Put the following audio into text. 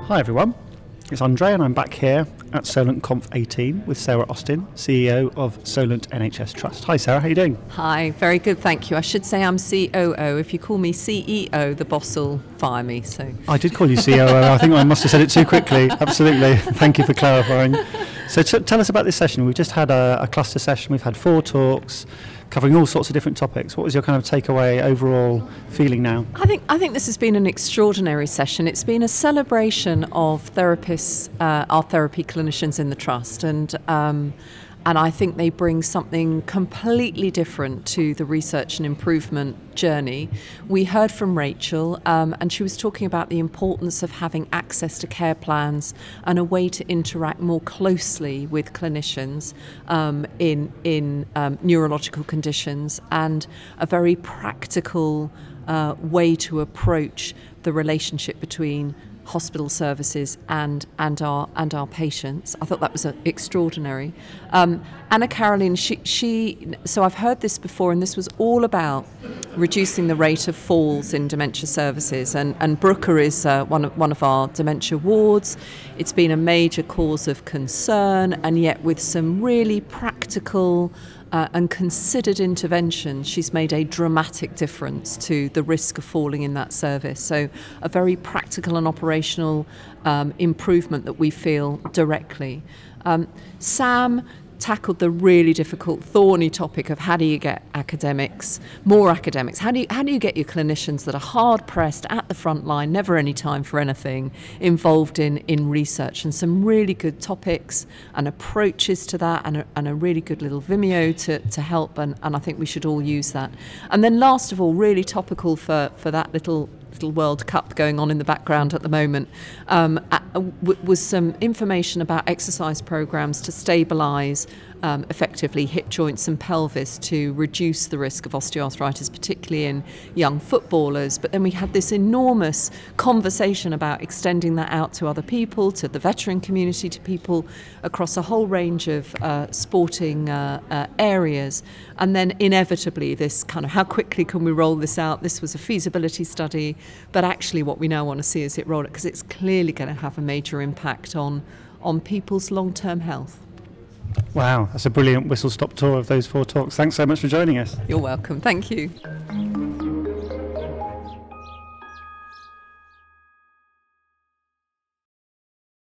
Hi everyone, it's Andre and I'm back here at Solent Conf 18 with Sarah Austin, CEO of Solent NHS Trust. Hi Sarah, how are you doing? Hi, very good, thank you. I should say I'm COO. If you call me CEO, the boss will fire me. So I did call you COO, I think I must have said it too quickly. Absolutely, thank you for clarifying. So tell us about this session. We've just had a cluster session, we've had 4 talks covering all sorts of different topics. What was your kind of takeaway overall feeling now? I think this has been an extraordinary session. It's been a celebration of therapists, our therapy clinicians in the trust, and I think they bring something completely different to the research and improvement journey. We heard from Rachel, and she was talking about the importance of having access to care plans and a way to interact more closely with clinicians in neurological conditions, and a very practical way to approach the relationship between hospital services and our patients. I thought that was extraordinary. Anna Caroline, so I've heard this before, and this was all about reducing the rate of falls in dementia services. And Brooker is one of our dementia wards. It's been a major cause of concern, and yet with some really practical and considered interventions, she's made a dramatic difference to the risk of falling in that service. So a very practical and operational improvement that we feel directly. Sam tackled the really difficult, thorny topic of how do you get more academics? How do you get your clinicians that are hard pressed at the front line, never any time for anything, involved in research? And some really good topics and approaches to that, and a really good little Vimeo to help, and I think we should all use that. And then last of all, really topical for that little World Cup going on in the background at the moment, was some information about exercise programs to stabilise effectively hip joints and pelvis to reduce the risk of osteoarthritis, particularly in young footballers. But then we had this enormous conversation about extending that out to other people, to the veteran community, to people across a whole range of sporting areas. And then inevitably this kind of how quickly can we roll this out? This was a feasibility study, but actually what we now want to see is it roll it, because it's clearly going to have a major impact on people's long-term health. Wow, that's a brilliant whistle-stop tour of those 4 talks. Thanks so much for joining us. You're welcome. Thank you.